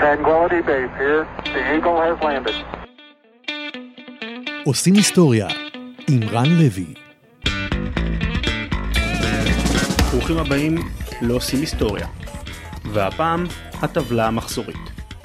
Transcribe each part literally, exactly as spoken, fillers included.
Tranquility Base here. The Eagle has landed. עושים היסטוריה עם רן לוי. ברוכים הבאים לא עושים היסטוריה, והפעם הטבלה המחזורית.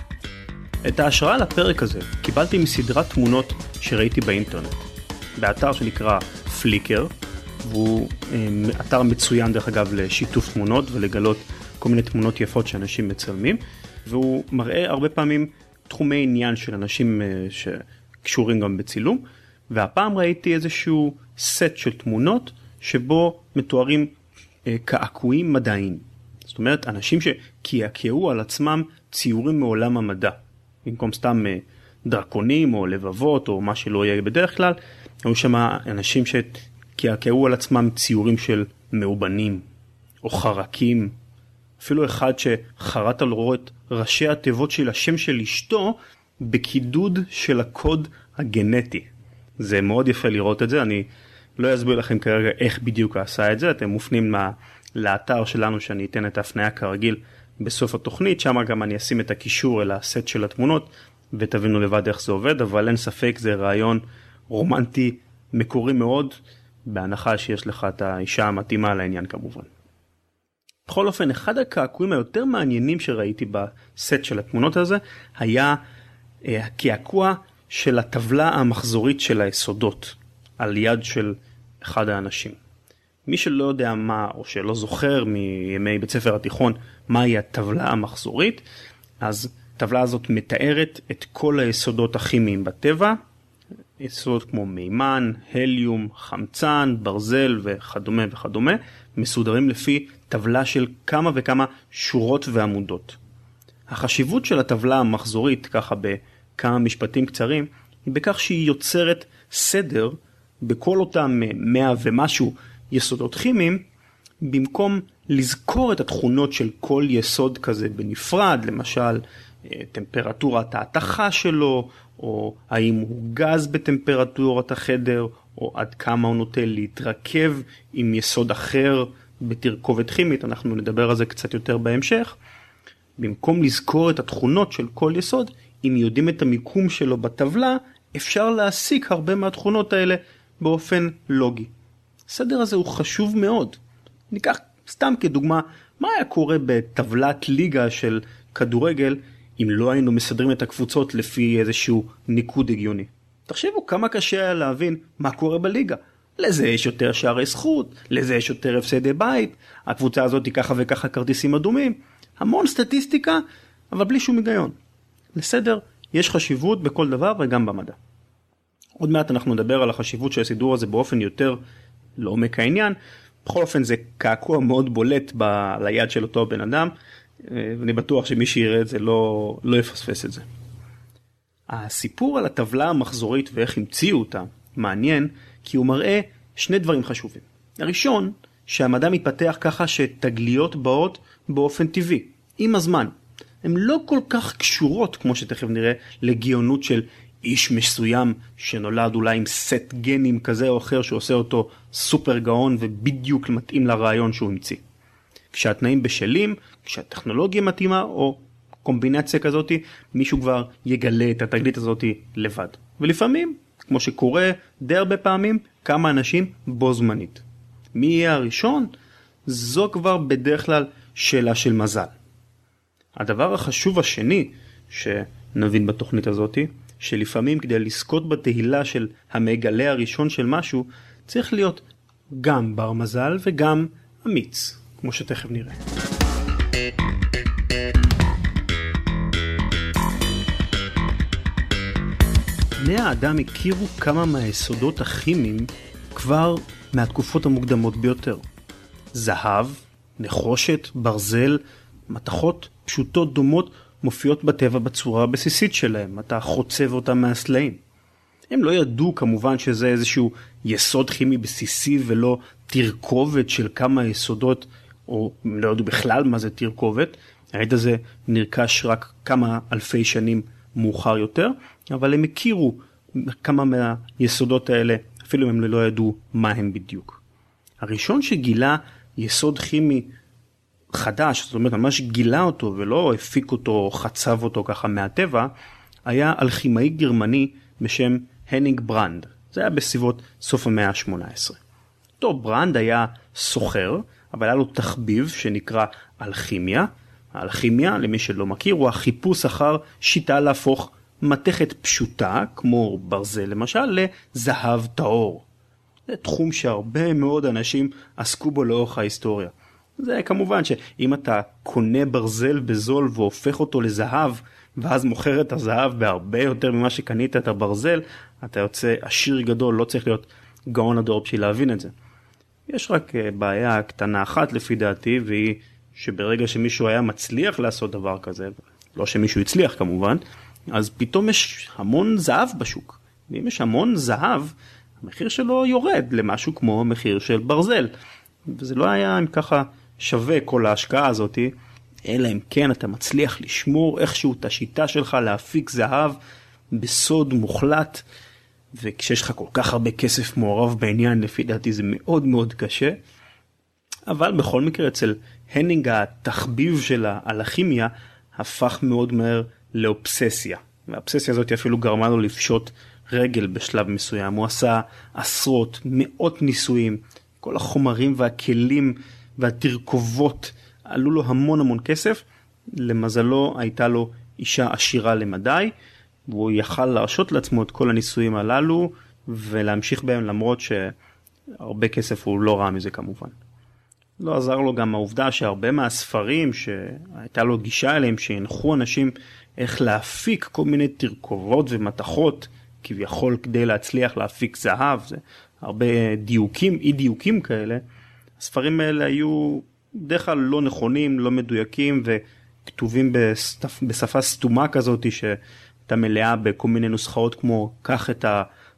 את ההשראה לפרק הזה קיבלתי מסדרת תמונות שראיתי באינטרנט, באתר שנקרא פליקר, והוא אתר מצוין דרך אגב לשיתוף תמונות ולגלות כל מיני תמונות יפות שאנשים מצלמים, והוא מראה הרבה פעמים תחומי עניין של אנשים שקשורים גם בצילום, והפעם ראיתי איזשהו סט של תמונות שבו מתוארים קעקועים מדעיים. זאת אומרת, אנשים שקעקעו על עצמם ציורים מעולם המדע. במקום סתם דרקונים או לבבות או מה שלא יהיה בדרך כלל, היו שם אנשים שקעקעו על עצמם ציורים של מאובנים או חרקים. אפילו אחד שחרט על רוט ראשי התיבות של השם של אשתו בקידוד של הקוד הגנטי. זה מאוד יפה לראות את זה, אני לא אסביר לכם כרגע איך בדיוק עשה את זה, אתם מופנים לאתר שלנו שאני אתן את ההפניה כרגיל בסוף התוכנית, שם גם אני אשים את הקישור אל הסט של התמונות ותבינו לבד איך זה עובד, אבל אין ספק זה רעיון רומנטי מקורי מאוד, בהנחה שיש לך את האישה המתאימה לעניין כמובן. בכל אופן, אחד הקעקועים היותר מעניינים שראיתי בסט של התמונות הזה, היה אה, הקעקוע של הטבלה המחזורית של היסודות, על יד של אחד האנשים. מי שלא יודע מה, או שלא זוכר מימי בית ספר התיכון, מהי הטבלה המחזורית, אז הטבלה הזאת מתארת את כל היסודות הכימיים בטבע, יסודות כמו מימן, הליום, חמצן, ברזל וכדומה וכדומה, מסודרים לפי טבלה של כמה וכמה שורות ועמודות. החשיבות של הטבלה המחזורית, ככה בכמה משפטים קצרים, היא בכך שהיא יוצרת סדר בכל אותם מאה ומשהו יסודות כימיים, במקום לזכור את התכונות של כל יסוד כזה בנפרד, למשל טמפרטורת ההתכה שלו, או האם הוא גז בטמפרטורת החדר, או עד כמה הוא נוטה להתרכב עם יסוד אחר בתרכובת כימית, אנחנו נדבר על זה קצת יותר בהמשך. במקום לזכור את התכונות של כל יסוד, אם יודעים את המיקום שלו בטבלה, אפשר להסיק הרבה מהתכונות האלה באופן לוגי. הסדר הזה הוא חשוב מאוד. ניקח סתם כדוגמה, מה היה קורה בטבלת ליגה של כדורגל, אם לא היינו מסדרים את הקבוצות לפי איזשהו ניקוד הגיוני. תחשבו כמה קשה היה להבין מה קורה בליגה. לזה יש יותר שערי זכות, לזה יש יותר הפסדי בית, הקבוצה הזאת היא ככה וככה כרטיסים אדומים, המון סטטיסטיקה, אבל בלי שום היגיון. לסדר יש חשיבות בכל דבר וגם במדע. עוד מעט אנחנו נדבר על החשיבות של הסידור הזה באופן יותר לעומק העניין. בכל אופן זה קעקוע מאוד בולט ב- ליד של אותו בן אדם, ואני בטוח שמי שיראה את זה לא, לא יפספס את זה. הסיפור על הטבלה המחזורית ואיך המציאו אותה מעניין, כי הוא מראה שני דברים חשובים. הראשון, שהמדע מתפתח ככה שתגליות באות באופן טבעי, עם הזמן. הן לא כל כך קשורות, כמו שתכף נראה, לגאונות של איש מסוים שנולד אולי עם סט גנים כזה או אחר שעושה אותו סופר גאון ובדיוק מתאים לרעיון שהוא המציא. כשהתנאים בשלים, כשהטכנולוגיה מתאימה או קומבינציה כזאת, מישהו כבר יגלה את התגלית הזאת לבד. ולפעמים, כמו שקורה די הרבה פעמים, כמה אנשים בו זמנית. מי יהיה הראשון? זו כבר בדרך כלל שאלה של מזל. הדבר החשוב השני שנבין בתוכנית הזאת, שלפעמים כדי לזכות בתהילה של המגלה הראשון של משהו, צריך להיות גם בר מזל וגם אמיץ, כמו שתכף נראה. בני האדם הכירו כמה מהיסודות הכימיים כבר מהתקופות המוקדמות ביותר. זהב, נחושת, ברזל, מתכות פשוטות דומות מופיעות בטבע בצורה הבסיסית שלהם, אתה חוצב אותם מהסלעים. הם לא ידעו כמובן שזה איזשהו יסוד כימי בסיסי ולא תרכובת של כמה יסודות, או לא ידעו בכלל מה זה תרכובת. הידע הזה נרכש רק כמה אלפי שנים מאוחר יותר, אבל הם הכירו כמה מהיסודות האלה, אפילו אם הם לא ידעו מה הם בדיוק. הראשון שגילה יסוד כימי חדש, זאת אומרת ממש גילה אותו ולא הפיק אותו, חצב אותו ככה מהטבע, היה אלכימאי גרמני בשם הנינג ברנד. זה היה בסביבות סוף המאה ה-שמונה עשרה. טוב, ברנד היה סוחר, אבל היה לו תחביב שנקרא אלכימיה. האלכימיה, למי שלא מכיר, הוא החיפוש אחר שיטה להפוך מתכת פשוטה, כמו ברזל למשל, לזהב טהור. זה תחום שהרבה מאוד אנשים עסקו בו לאורך ההיסטוריה. זה כמובן שאם אתה קונה ברזל בזול והופך אותו לזהב, ואז מוכר את הזהב בהרבה יותר ממה שקנית את הברזל, אתה יוצא עשיר גדול, לא צריך להיות גאון הדור בשביל להבין את זה. יש רק בעיה קטנה אחת לפי דעתי, והיא שברגע שמישהו היה מצליח לעשות דבר כזה, לא שמישהו הצליח כמובן, אז פתאום יש המון זהב בשוק. ואם יש המון זהב, המחיר שלו יורד למשהו כמו מחיר של ברזל. וזה לא היה אם ככה שווה כל ההשקעה הזאת, אלא אם כן אתה מצליח לשמור איכשהו את השיטה שלך להפיק זהב בסוד מוחלט, וכשיש לך כל כך הרבה כסף מעורב בעניין, לפי דעתי זה מאוד מאוד קשה. אבל בכל מקרה אצל הנינג התחביב של האלכימיה הפך מאוד מהר לאובססיה. והאובססיה הזאת אפילו גרמה לו לפשוט רגל בשלב מסוים. הוא עשה עשרות, מאות ניסויים. כל החומרים והכלים והתרכובות עלו לו המון המון כסף. למזלו הייתה לו אישה עשירה למדי, והוא יכל להרשות לעצמו את כל הניסויים הללו ולהמשיך בהם, למרות שהרבה כסף הוא לא רע מזה כמובן. לא עזר לו גם העובדה שהרבה מהספרים שהייתה לו גישה אליהם, שהנחו אנשים איך להפיק כל מיני תרכובות ומתכות, כביכול כדי להצליח להפיק זהב, זה הרבה דיוקים, אי דיוקים כאלה. הספרים האלה היו בדרך כלל לא נכונים, לא מדויקים, וכתובים בשפה, בשפה סתומה כזאת, שהייתה מלאה בכל מיני נוסחאות כמו, קח את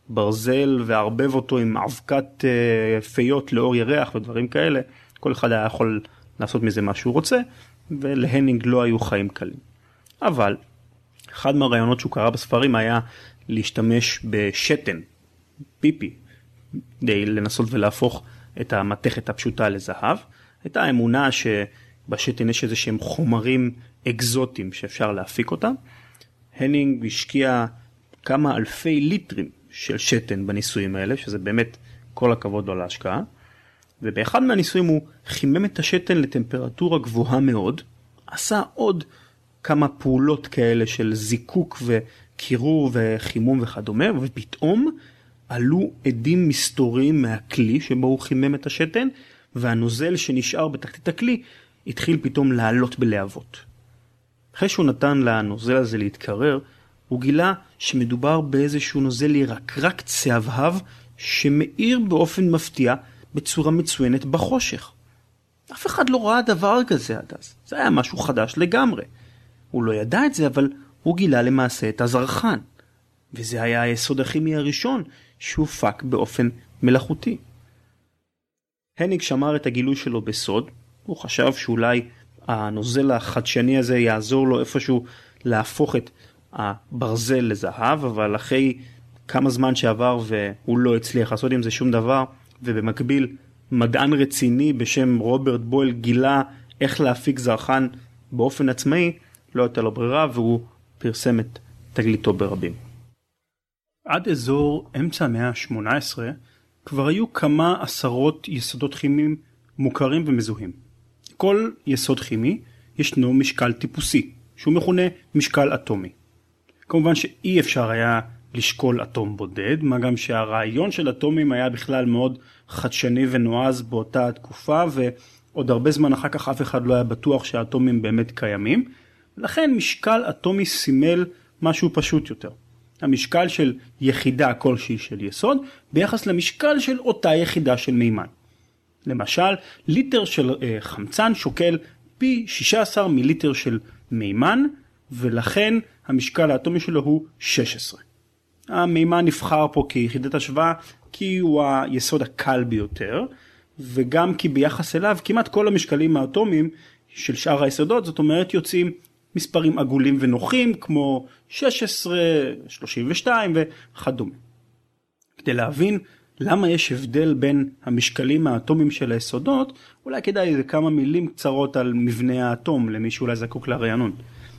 הברזל וערבב אותו עם אבקת פיות לאור ירח ודברים כאלה. כל אחד היה יכול לעשות מזה מה שהוא רוצה, ולהנינג לא היו חיים קלים. אבל אחד מהרעיונות שהוא קרא בספרים היה להשתמש בשתן, פיפי, כדי לנסות ולהפוך את המתכת הפשוטה לזהב. הייתה אמונה שבשתן יש איזה שהם חומרים אקזוטיים שאפשר להפיק אותם. הנינג השקיע כמה אלפי ליטרים של שתן בניסויים האלה, שזה באמת כל הכבוד לו להשקעה. ובאחד מהניסויים הוא חימם את השתן לטמפרטורה גבוהה מאוד, עשה עוד כמה פעולות כאלה של זיקוק וקירור וחימום וכדומה, ופתאום עלו עדים מסתוריים מהכלי שבו הוא חימם את השתן, והנוזל שנשאר בתחתית הכלי התחיל פתאום לעלות בלהבות. אחרי שהוא נתן לנוזל הזה להתקרר, הוא גילה שמדובר באיזשהו נוזל ירקרק צהבהב שמאיר באופן מפתיע בצורה מצוינת בחושך. אף אחד לא ראה דבר כזה עד אז. זה היה משהו חדש לגמרי. הוא לא ידע את זה, אבל הוא גילה למעשה את הזרחן. וזה היה היסוד הכימי הראשון שהופק באופן מלאכותי. הנינג שמר את הגילוי שלו בסוד. הוא חשב שאולי הנוזל החדשני הזה יעזור לו איפשהו להפוך את הברזל לזהב, אבל אחרי כמה זמן שעבר והוא לא הצליח לעשות עם זה שום דבר, ובמקביל מדען רציני בשם רוברט בויל גילה איך להפיק זרחן באופן עצמאי, לא הייתה לו ברירה והוא פרסם את תגליתו ברבים. עד אזור אמצע המאה ה-שמונה עשרה כבר היו כמה עשרות יסודות כימיים מוכרים ומזוהים. כל יסוד כימי ישנו משקל טיפוסי, שהוא מכונה משקל אטומי. כמובן שאי אפשר היה לשקול אטום בודד, מה גם שהרעיון של אטומים היה בכלל מאוד חדשני ונועז באותה תקופה, ועוד הרבה זמן אחר כך אף אחד לא היה בטוח שהאטומים באמת קיימים. לכן משקל אטומי סימל משהו פשוט יותר. המשקל של יחידה כלשהי של יסוד ביחס למשקל של אותה יחידה של מימן. למשל, ליטר של אה, חמצן שוקל פי שישה עשר מיליטר של מימן, ולכן המשקל האטומי שלו הוא שש עשרה. המימן נבחר פה כיחידת השוואה כי הוא היסוד הקל ביותר, וגם כי ביחס אליו כמעט כל המשקלים האטומיים של שאר היסודות, זאת אומרת יוצאים מספרים עגולים ונוחים כמו שש עשרה, שלושים ושתיים וכדומה. כדי להבין למה יש הבדל בין המשקלים האטומיים של היסודות, אולי כדאי איזה כמה מילים קצרות על מבנה האטום, למי שאולי זקוק לרעיון.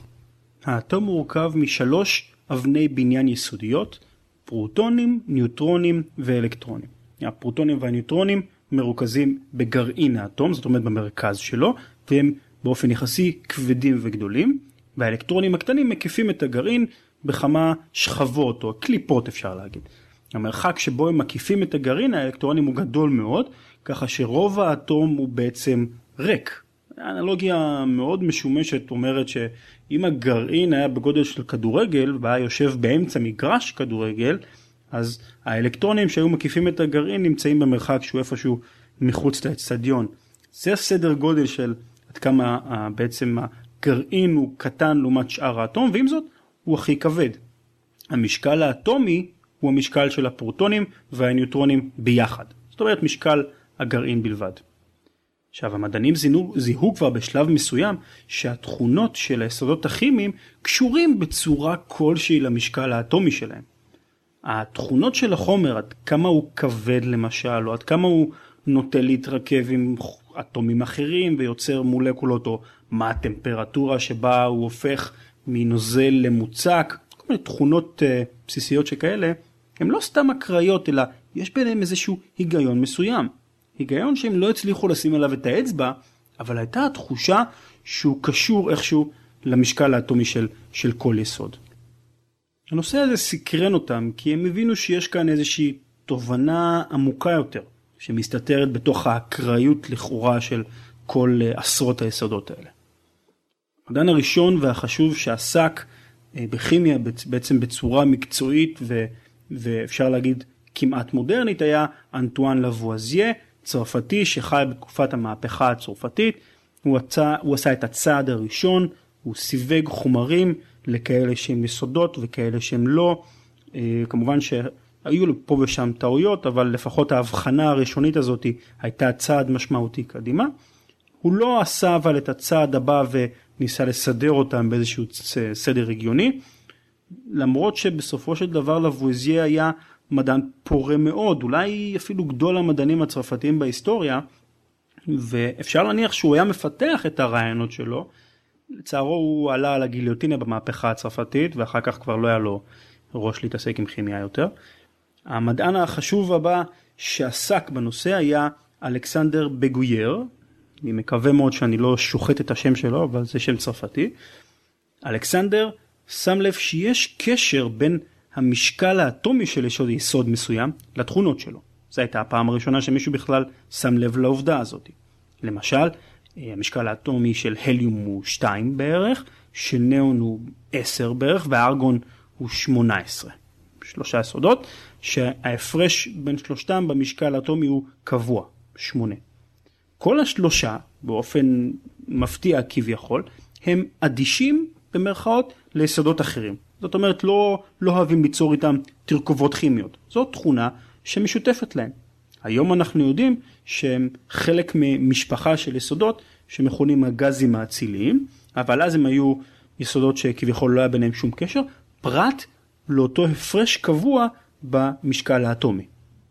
האטום מורכב משלוש אבני בניין יסודיות, פרוטונים, ניוטרונים ואלקטרונים. הפרוטונים והניוטרונים מרוכזים בגרעין האטום, זאת אומרת במרכז שלו, והם באופן יחסי כבדים וגדולים, והאלקטרונים הקטנים מקיפים את הגרעין בכמה שכבות או קליפות אפשר להגיד. המרחק שבו הם מקיפים את הגרעין, האלקטרונים הוא גדול מאוד, ככה שרוב האטום הוא בעצם ריק. האנלוגיה מאוד משומשת אומרת שאם הגרעין היה בגודל של כדורגל והיה יושב באמצע מגרש כדורגל, אז האלקטרונים שהיו מקיפים את הגרעין נמצאים במרחק שהוא איפשהו מחוץ לאצטדיון. זה הסדר גודל של עד כמה בעצם הגרעין הוא קטן לעומת שאר האטום, ועם זאת הוא הכי כבד. המשקל האטומי הוא המשקל של הפרוטונים והניוטרונים ביחד. זאת אומרת משקל הגרעין בלבד. עכשיו המדענים זיהו, זיהו כבר בשלב מסוים שהתכונות של היסודות הכימיים קשורים בצורה כלשהי למשקל האטומי שלהם. התכונות של החומר, עד כמה הוא כבד למשל, או עד כמה הוא נוטה להתרכב עם אטומים אחרים ויוצר מולקולות, או מה הטמפרטורה שבה הוא הופך מנוזל למוצק, כל מיני תכונות uh, בסיסיות שכאלה, הם לא סתם אקראיות, אלא יש ביניהם איזשהו היגיון מסוים. היגיון שהם לא הצליחו לשים עליו את האצבע, אבל הייתה התחושה שהוא קשור איכשהו למשקל האטומי של, של כל יסוד. הנושא הזה סקרן אותם, כי הם הבינו שיש כאן איזושהי תובנה עמוקה יותר, שמסתתרת בתוך האקראיות לכאורה של כל עשרות היסודות האלה. המדען הראשון והחשוב שעסק בכימיה בעצם בצורה מקצועית ו, ואפשר להגיד כמעט מודרנית היה אנטואן לבואזיה, צרפתי שחי בתקופת המהפכה הצרפתית. הוא, הצע, הוא עשה את הצעד הראשון, הוא סיווג חומרים לכאלה שהם יסודות וכאלה שהם לא. כמובן שהיו פה ושם טעויות, אבל לפחות ההבחנה הראשונית הזאת הייתה צעד משמעותי קדימה. הוא לא עשה אבל את הצעד הבא וניסה לסדר אותם באיזשהו סדר הגיוני, למרות שבסופו של דבר לבואזיה היה מדען פורה מאוד, אולי אפילו גדול המדענים הצרפתיים בהיסטוריה, ואפשר להניח שהוא היה מפתח את הרעיונות שלו. לצערו הוא עלה על הגיליוטינה במהפכה הצרפתית, ואחר כך כבר לא היה לו ראש להתעסק עם כימיה יותר. המדען החשוב הבא שעסק בנושא היה אלכסנדר בגוייר, אני מקווה מאוד שאני לא שוחט את השם שלו, אבל זה שם צרפתי. אלכסנדר שם לב שיש קשר בין המשקל האטומי של יסוד מסוים לתכונות שלו. זו הייתה הפעם הראשונה שמישהו בכלל שם לב לעובדה הזאת. למשל, המשקל האטומי של הליום הוא שתיים בערך, של ניאון הוא עשר בערך, והארגון הוא שמונה עשרה. שלושה יסודות, שההפרש בין שלושתם במשקל האטומי הוא קבוע, שמונה. כל השלושה, באופן מפתיע כביכול, הם אדישים במרכאות ליסודות אחרים. זאת אומרת, לא, לא אוהבים ליצור איתם תרכובות כימיות. זאת תכונה שמשותפת להם. היום אנחנו יודעים שהם חלק ממשפחה של יסודות שמכונים הגזים האציליים, אבל אז הם היו יסודות שכביכול לא היה ביניהם שום קשר, פרט לאותו הפרש קבוע במשקל האטומי.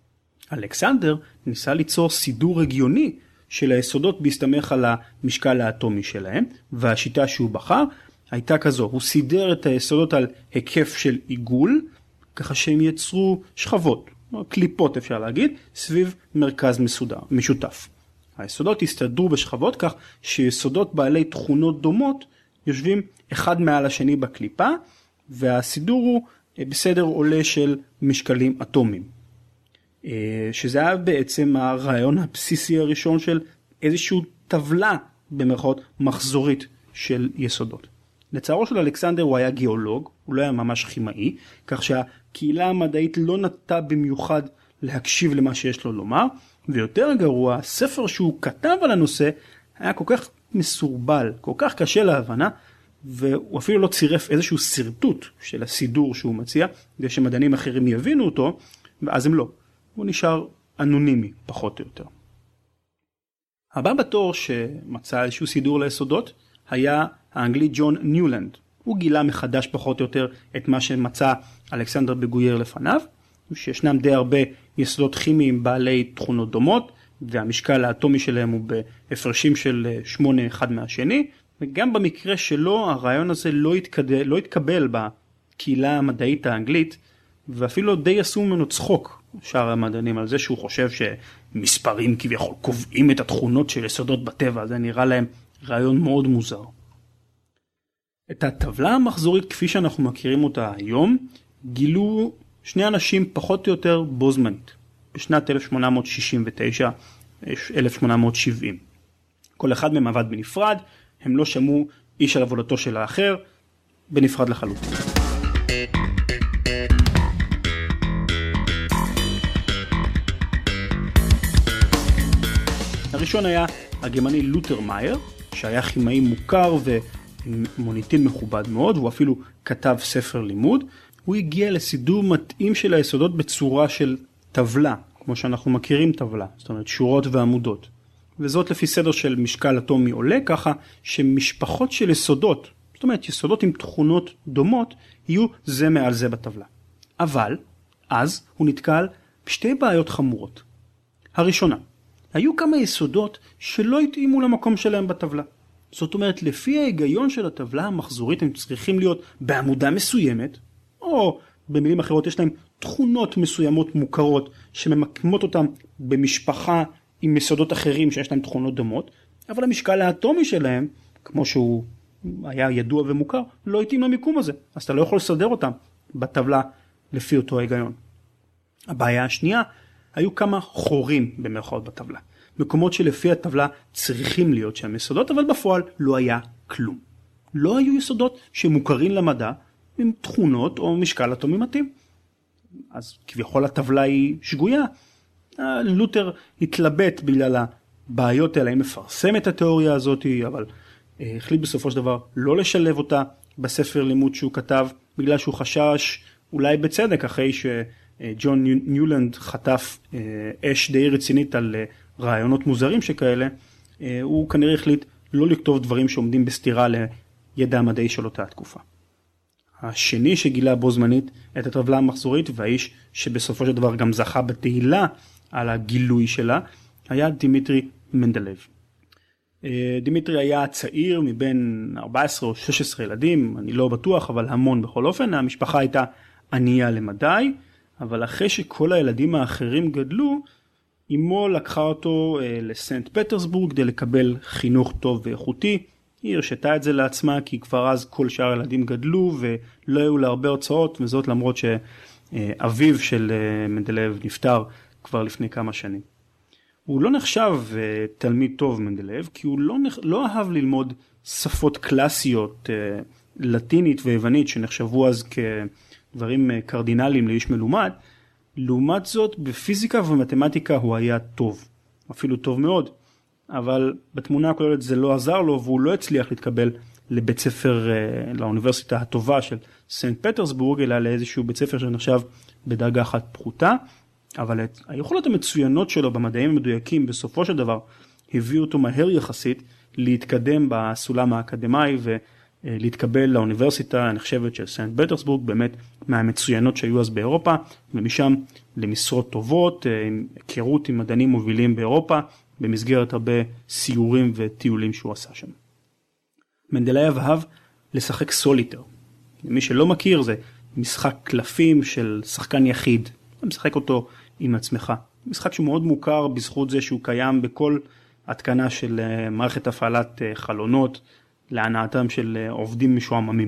אלכסנדר ניסה ליצור סידור הגיוני של היסודות בהסתמך על המשקל האטומי שלהם, והשיטה שהוא בחר הייתה כזו, הוא סידר את היסודות על היקף של עיגול, ככה שהם יצרו שכבות, קליפות אפשר להגיד, סביב מרכז מסודר, משותף. היסודות הסתדרו בשכבות כך שיסודות בעלי תכונות דומות יושבים אחד מעל השני בקליפה, והסידור הוא בסדר עולה של משקלים אטומיים. שזה היה בעצם הרעיון הבסיסי הראשון של איזושהי טבלה במרכאות מחזורית של יסודות. לצערו של אלכסנדר הוא היה גיאולוג, הוא לא היה ממש כימאי, כך שהקהילה המדעית לא נטה במיוחד להקשיב למה שיש לו לומר, ויותר גרוע, הספר שהוא כתב על הנושא היה כל כך מסורבל, כל כך קשה להבנה, והוא אפילו לא צירף איזשהו סרטוט של הסידור שהוא מציע, כדי שמדענים אחרים יבינו אותו, ואז הם לא. הוא נשאר אנונימי, פחות או יותר. הבא בתור שמצא איזשהו סידור ליסודות, היה האנגלי ג'ון ניולנד. הוא גילה מחדש פחות או יותר את מה שמצא אלכסנדר בגוייר לפניו, שישנם די הרבה יסודות כימיים בעלי תכונות דומות, והמשקל האטומי שלהם הוא בהפרשים של שמונה אחד מהשני, וגם במקרה שלו הרעיון הזה לא התקבל, לא התקבל בקהילה המדעית האנגלית, ואפילו די עשו ממנו צחוק שאר המדענים על זה שהוא חושב שמספרים כביכול קובעים את התכונות של יסודות בטבע. זה נראה להם רעיון מאוד מוזר. את הטבלה המחזורית כפי שאנחנו מכירים אותה היום גילו שני אנשים פחות או יותר בו זמנית בשנת אלף שמונה מאות שישים ותשע אלף שמונה מאות שבעים. כל אחד מהם עבד בנפרד, הם לא שמעו איש על עבודתו של האחר, בנפרד לחלוטין. הראשון היה הגרמני לותר מאייר, שהיה כימאי מוכר ומוניטין מכובד מאוד, והוא אפילו כתב ספר לימוד. הוא הגיע לסידור מתאים של היסודות בצורה של טבלה, כמו שאנחנו מכירים טבלה, זאת אומרת שורות ועמודות. וזאת לפי סדר של משקל אטומי עולה, ככה שמשפחות של יסודות, זאת אומרת יסודות עם תכונות דומות, יהיו זה מעל זה בטבלה. אבל אז הוא נתקל בשתי בעיות חמורות. הראשונה, היו כמה יסודות שלא התאימו למקום שלהם בטבלה. זאת אומרת, לפי ההיגיון של הטבלה המחזורית הם צריכים להיות בעמודה מסוימת, או במילים אחרות יש להם תכונות מסוימות מוכרות שממקמות אותם במשפחה עם יסודות אחרים שיש להם תכונות דומות, אבל המשקל האטומי שלהם, כמו שהוא היה ידוע ומוכר, לא התאים למיקום הזה. אז אתה לא יכול לסדר אותם בטבלה לפי אותו ההיגיון. הבעיה השנייה, היו כמה חורים במרכאות בטבלה. מקומות שלפי הטבלה צריכים להיות שם יסודות, אבל בפועל לא היה כלום. לא היו יסודות שמוכרים למדע עם תכונות או משקל אטומי מתאים. אז כביכול הטבלה היא שגויה. לותר התלבט בגלל הבעיות האלה, אם מפרסם את התיאוריה הזאת, אבל החליט בסופו של דבר לא לשלב אותה בספר לימוד שהוא כתב, בגלל שהוא חשש, אולי בצדק, אחרי שג'ון ניולנד חטף אש די רצינית על רעיונות מוזרים שכאלה, הוא כנראה החליט לא לכתוב דברים שעומדים בסתירה לידע המדעי של אותה התקופה. השני שגילה בו זמנית את הטבלה המחזורית, והאיש שבסופו של דבר גם זכה בתהילה על הגילוי שלה, היה דימיטרי מנדלייב. דימיטרי היה צעיר מבין ארבע עשרה או שש עשרה ילדים, אני לא בטוח, אבל המון בכל אופן. המשפחה הייתה ענייה למדי, אבל אחרי שכל הילדים האחרים גדלו, אמו לקחה אותו לסנט פטרסבורג כדי לקבל חינוך טוב ואיכותי. היא הרשתה את זה לעצמה, כי כבר אז כל שאר הילדים גדלו ולא היו לה הרבה הוצאות, וזאת למרות שאביו של מנדלייב נפטר כבר לפני כמה שנים. הוא לא נחשב תלמיד טוב מנדלייב, כי הוא לא, נח... לא אהב ללמוד שפות קלאסיות, לטינית ויוונית, שנחשבו אז כדברים קרדינליים לאיש מלומד. לעומת זאת, בפיזיקה ומתמטיקה הוא היה טוב, אפילו טוב מאוד. אבל בתמונה הכוללת זה לא עזר לו, והוא לא הצליח להתקבל לבית ספר, לאוניברסיטה הטובה של סנט פטרסבורג, אלא לאיזשהו בית ספר שנחשב בדרגה אחת פחותה. אבל היכולות המצוינות שלו במדעים המדויקים בסופו של דבר הביאו אותו מהר יחסית להתקדם בסולם האקדמי ולהתקבל לאוניברסיטה הנחשבת של סנט פטרסבורג, באמת מהמצוינות שהיו אז באירופה, ומשם למשרות טובות, עם היכרות עם מדענים מובילים באירופה, במסגרת הרבה סיורים וטיולים שהוא עשה שם. מנדלייב אהב לשחק סוליטר. מי שלא מכיר, זה משחק קלפים של שחקן יחיד. אתה משחק אותו עם עצמך. משחק שהוא מאוד מוכר בזכות זה שהוא קיים בכל התקנה של מערכת הפעלת חלונות להנאתם של עובדים משועממים.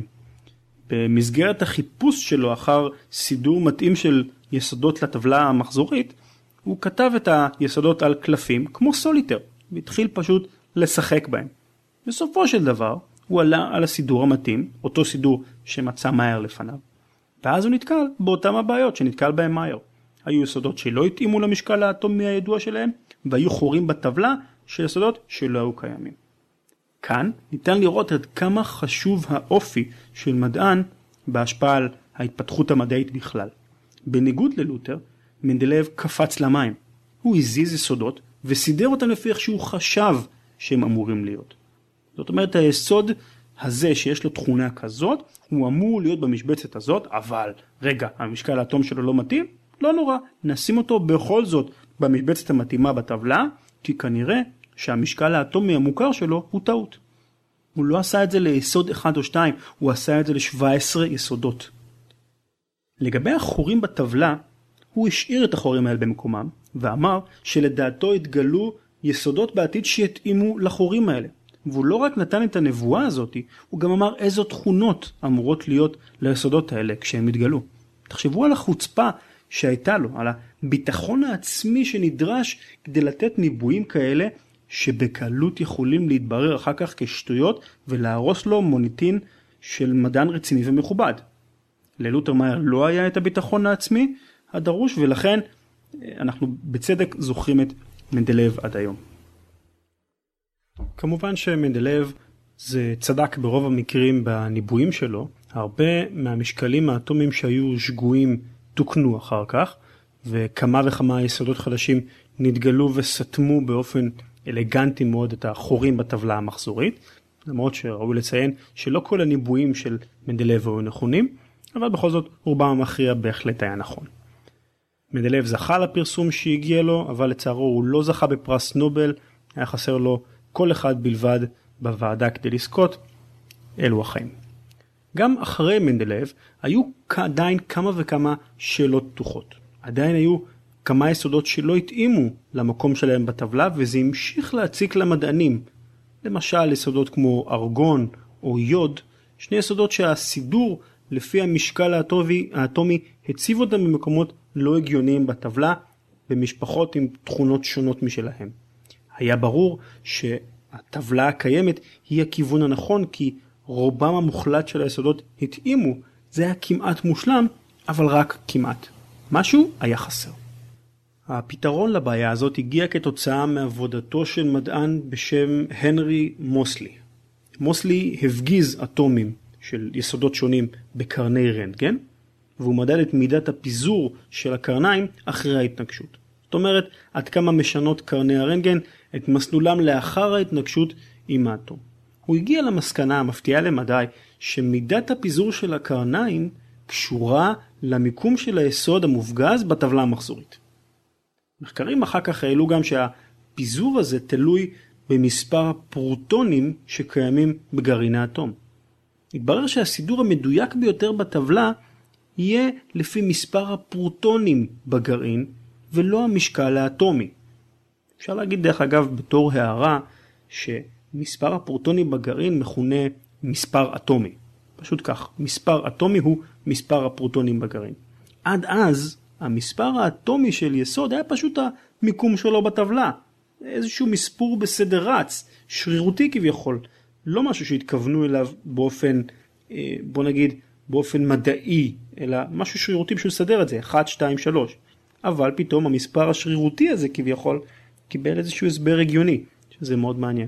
במסגרת החיפוש שלו אחר סידור מתאים של יסודות לטבלה המחזורית, הוא כתב את היסודות על קלפים כמו סוליטר, והתחיל פשוט לשחק בהם. בסופו של דבר הוא עלה על הסידור המתאים, אותו סידור שמצא מאייר לפניו. ואז הוא נתקל באותם הבעיות שנתקל בהם מאייר. היו יסודות שלא התאימו למשקל האטומי הידוע שלהם, והיו חורים בטבלה של יסודות שלא היו קיימים. כאן ניתן לראות עד כמה חשוב האופי של מדען בהשפעה על ההתפתחות המדעית בכלל. בניגוד ללותר, מנדלייב קפץ למים. הוא הזיז יסודות וסידר אותם לפי איך שהוא חשב שהם אמורים להיות. זאת אומרת, היסוד הזה שיש לו תכונה כזאת, הוא אמור להיות במשבצת הזאת, אבל רגע, המשקל האטום שלו לא מתאים? לא נורא, נשים אותו בכל זאת במשבצת המתאימה בטבלה, כי כנראה שהמשקל האטומי המוכר שלו הוא טעות. הוא לא עשה את זה ליסוד אחד או שתיים, הוא עשה את זה ל-שבע עשרה יסודות. לגבי החורים בטבלה, הוא השאיר את החורים האלה במקומם, ואמר שלדעתו התגלו יסודות בעתיד שיתאימו לחורים האלה. והוא לא רק נתן את הנבואה הזאת, הוא גם אמר איזו תכונות אמורות להיות ליסודות האלה כשהם התגלו. תחשבו על החוצפה שהייתה לו, על הביטחון העצמי שנדרש כדי לתת ניבויים כאלה, שבקלות יכולים להתברר אחר כך כשטויות, ולהרוס לו מוניטין של מדען רציני ומכובד. ללותר מאייר לא היה את הביטחון העצמי הדרוש, ולכן אנחנו בצדק זוכרים את מנדלייב עד היום. כמובן שמנדלייב זה צדק ברוב המקרים בניבויים שלו. הרבה מהמשקלים האטומיים שהיו שגויים תוקנו אחר כך, וכמה וכמה יסודות חדשים נתגלו וסתמו באופן אלגנטי מאוד את החורים בטבלה המחזורית, למרות שראוי לציין שלא כל הניבויים של מנדלייב היו נכונים, אבל בכל זאת רובם המכריע בהחלט היה נכון. מנדלייב זכה לפרסום שהגיע לו, אבל לצערו הוא לא זכה בפרס נובל, היה חסר לו כל אחד בלבד בוועדה כדי לזכות. אלו החיים. גם אחרי מנדלייב היו עדיין כמה וכמה שאלות פתוחות. עדיין היו כמה יסודות שלא התאימו למקום שלהם בטבלה, וזה המשיך להציק למדענים. למשל יסודות כמו ארגון או יוד, שני יסודות שהסידור לפי המשקל האטומי, האטומי הציב אותם במקומות לא הגיוניים בטבלה, במשפחות עם תכונות שונות משלהם. היה ברור שהטבלה הקיימת היא הכיוון הנכון, כי רובם המוחלט של היסודות התאימו. זה היה כמעט מושלם, אבל רק כמעט. משהו היה חסר. הפתרון לבעיה הזאת הגיע כתוצאה מעבודתו של מדען בשם הנרי מוסלי. מוסלי הפגיז אטומים של יסודות שונים בקרני רנטגן, והוא מדד את מידת הפיזור של הקרניים אחרי ההתנגשות. זאת אומרת, עד כמה משנות קרני הרנטגן את מסלולם לאחר ההתנגשות עם האטום. הוא הגיע למסקנה המפתיעה למדי שמידת הפיזור של הקרניים קשורה למיקום של היסוד המופגז בטבלה המחזורית. מחקרים אחר כך העלו גם שהפיזור הזה תלוי במספר הפרוטונים שקיימים בגרעין האטום. התברר שהסידור המדויק ביותר בטבלה יהיה לפי מספר הפרוטונים בגרעין ולא המשקל האטומי. אפשר להגיד דרך אגב בתור הערה שמספר הפרוטונים בגרעין מכונה מספר אטומי. פשוט כך, מספר אטומי הוא מספר הפרוטונים בגרעין. עד אז המספר האטומי של יסוד היה פשוט המיקום שלו בטבלה. איזשהו מספור בסדר רץ, שרירותי כביכול. לא משהו שהתכוונו אליו באופן, בוא נגיד, באופן מדעי, אלא משהו שרירותי בשביל לסדר את זה, אחת, שתיים, שלוש. אבל פתאום המספר השרירותי הזה כביכול קיבל איזשהו הסבר הגיוני, שזה מאוד מעניין.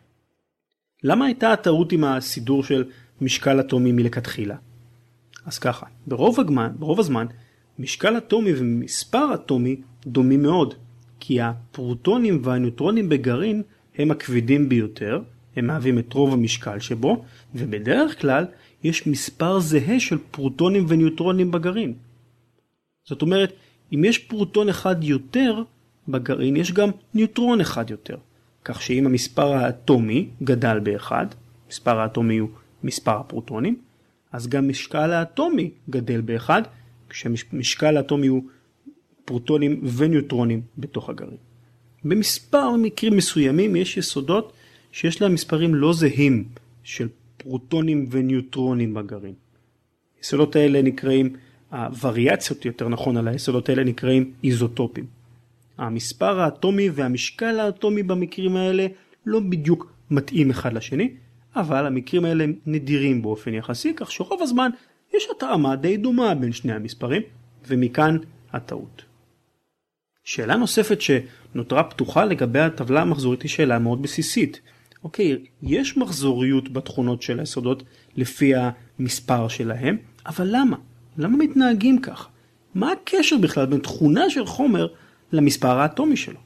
למה הייתה הטעות עם הסידור של משקל אטומי מלכתחילה? אז ככה, ברוב הזמן, ברוב הזמן, משקל אטומי ומספר אטומי דומים מאוד, כי הפרוטונים והניוטרונים בגרעין הם הכבדים ביותר, הם מהווים את רוב המשקל שבו, ובדרך כלל יש מספר זהה של פרוטונים וניוטרונים בגרעין. זאת אומרת, אם יש פרוטון אחד יותר בגרעין, יש גם ניוטרון אחד יותר. כך שאם המספר האטומי גדל באחד, מספר האטומי הוא מספר הפרוטונים, אז גם משקל האטומי גדל באחד, כשמשקל האטומי הוא פרוטונים וניוטרונים בתוך הגרעין. במספר מקרים מסוימים יש יסודות שיש להם מספרים לא זהים של פרוטונים וניוטרונים בגרעין. היסודות האלה נקראים, הווריאציות יותר נכון על היסודות האלה נקראים איזוטופים. המספר האטומי והמשקל האטומי במקרים האלה לא בדיוק מתאים אחד לשני, אבל המקרים האלה נדירים באופן יחסי, כך שרוב הזמן יש התאמה די דומה בין שני המספרים, ומכאן הטעות. שאלה נוספת שנותרה פתוחה לגבי הטבלה המחזורית היא שאלה מאוד בסיסית. אוקיי, יש מחזוריות בתכונות של היסודות לפי המספר שלהם, אבל למה? למה מתנהגים כך? מה הקשר בכלל בין תכונה של חומר למספר האטומי שלו?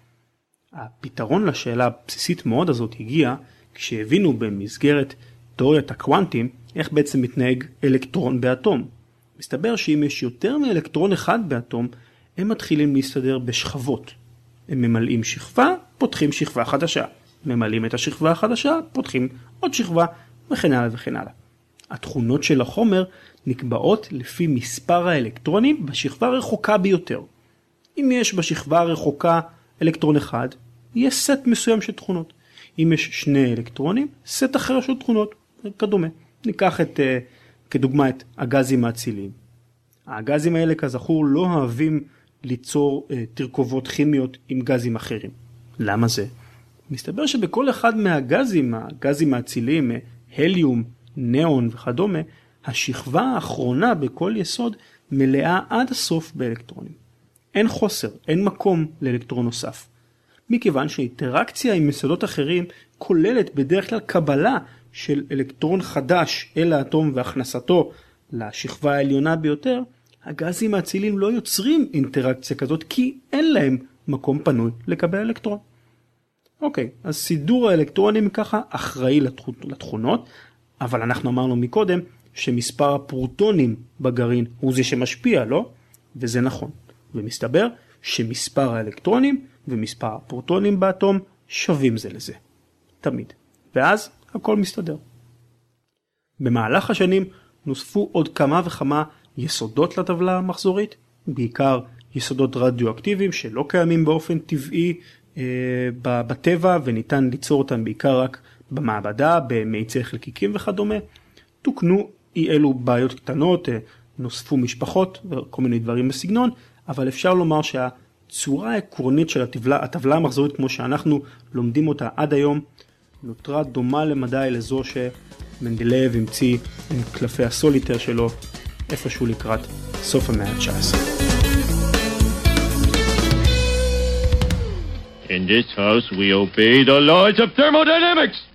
הפתרון לשאלה הבסיסית מאוד הזאת הגיע כשהבינו במסגרת תיאוריית הקוונטים איך בעצם מתנהג אלקטרון באטום. מסתבר שאם יש יותר מאלקטרון אחד באטום, הם מתחילים להסתדר בשכבות. הם ממלאים שכבה, פותחים שכבה חדשה. ממלאים את השכבה החדשה, פותחים עוד שכבה, וכן הלאה וכן הלאה. התכונות של החומר נקבעות לפי מספר האלקטרונים בשכבה הרחוקה ביותר. אם יש בשכבה הרחוקה אלקטרון אחד, יהיה סט מסוים של תכונות. אם יש שני אלקטרונים, סט אחר של תכונות, כדומה. ניקח את, כדוגמה את הגזים האציליים. הגזים האלה כזכור לא אוהבים ליצור תרכובות כימיות עם גזים אחרים. למה זה? מסתבר שבכל אחד מהגזים, הגזים האציליים, הליום, ניאון וכדומה, השכבה האחרונה בכל יסוד מלאה עד הסוף באלקטרונים. אין חוסר, אין מקום לאלקטרון נוסף. מכיוון שאינטראקציה עם יסודות אחרים כוללת בדרך כלל קבלה של אלקטרון חדש אל האטום והכנסתו לשכבה העליונה ביותר, הגזים האציליים לא יוצרים אינטראקציה כזאת כי אין להם מקום פנוי לקבל אלקטרון. אוקיי, אז סידור האלקטרונים ככה אחראי לתכונות, אבל אנחנו אמרנו מקודם שמספר הפרוטונים בגרעין הוא זה שמשפיע, לא? וזה נכון. ומסתבר שמספר האלקטרונים ומספר הפרוטונים באטום שווים זה לזה. תמיד. ואז הכל מסתדר. במהלך השנים נוספו עוד כמה וכמה יסודות לטבלה המחזורית, בעיקר יסודות רדיואקטיביים שלא קיימים באופן טבעי אה, בטבע וניתן ליצור אותם בעיקר רק במעבדה, במאיצי חלקיקים וכדומה. תוקנו אי אלו בעיות קטנות, אה, נוספו משפחות וכל מיני דברים בסגנון, אבל אפשר לומר שהצורה העקרונית של הטבלה, הטבלה המחזורית כמו שאנחנו לומדים אותה עד היום, נותרה דומה למדי לזו שמנדלייב המציא עם קלפי הסוליטר שלו איפשהו לקראת סוף המאה ה-תשע עשרה. In this house we obey the laws of thermodynamics.